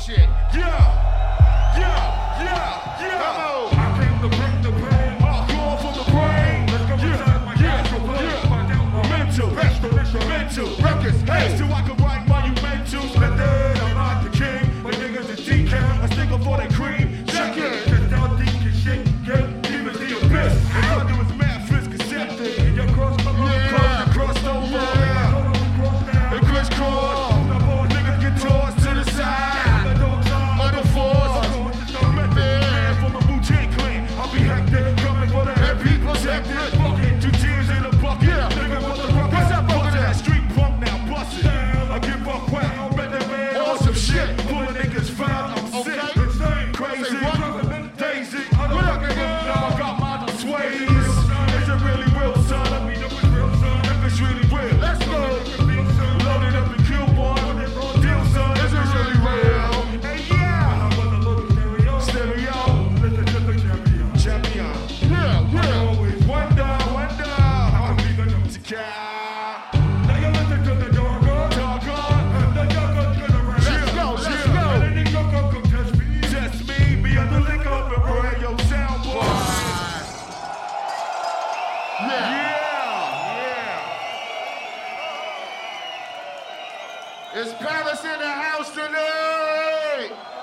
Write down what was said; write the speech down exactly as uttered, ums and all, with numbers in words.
shit. Yeah, yeah, yeah, yeah. Come on. I came to bring the pain. Hardcore from the brain. Let's go inside my natural place. Find out my mental, restoration, mental records. Hey, so I can write monumentals. But then I'm not the king. My niggas is D K. I stick up for that cream. Check it. Just out deep and shit. Get even the abyss. All I do is mad frisk accepted. And your cross come on, cross and crossed over. Yeah. And crisscross. Niggas get tossed to the side. On the force. Man, from the Wu-Tang Clan. I'll be hectic. Coming for the head people. Protected. Two tears in a bucket. Yeah. Nigga, what the fuck? What's up, fuck that? Street punk now, bust it. I give up quick. Awesome shit. Pulling niggas foul. I'm sick. Insane. Crazy. Daisy. Now I got my sways. Is it really real, son? If it's really real, let's go. Loaded up the kill boy. Deal, son. Is it really real? Hey, yeah. Stereo. Champion. Yeah, yeah. Wonder, wonder. I'm the cat. Now you listen to the jargon. Jargon. The jargon's gonna run. Let's go, let's go. And then you go, go, go, test me. Test me. Be on the link up and bring your sound boy. Yeah. Yeah. Yeah. It's Paris in the house tonight.